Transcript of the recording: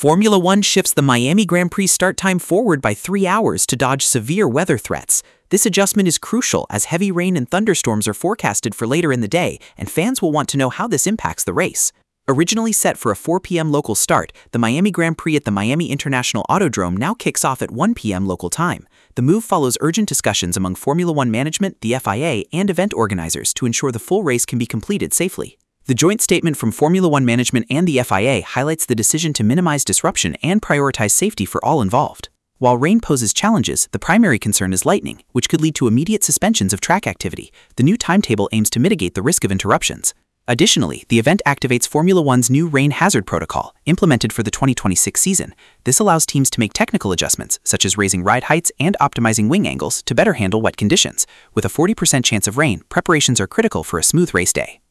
Formula One shifts the Miami Grand Prix start time forward by 3 hours to dodge severe weather threats. This adjustment is crucial as heavy rain and thunderstorms are forecasted for later in the day, and fans will want to know how this impacts the race. Originally set for a 4 p.m. local start, the Miami Grand Prix at the Miami International Autodrome now kicks off at 1 p.m. local time. The move follows urgent discussions among Formula One management, the FIA, and event organizers to ensure the full race can be completed safely. The joint statement from Formula One management and the FIA highlights the decision to minimize disruption and prioritize safety for all involved. While rain poses challenges, the primary concern is lightning, which could lead to immediate suspensions of track activity. The new timetable aims to mitigate the risk of interruptions. Additionally, the event activates Formula One's new rain hazard protocol, implemented for the 2026 season. This allows teams to make technical adjustments, such as raising ride heights and optimizing wing angles to better handle wet conditions. With a 40% chance of rain, preparations are critical for a smooth race day.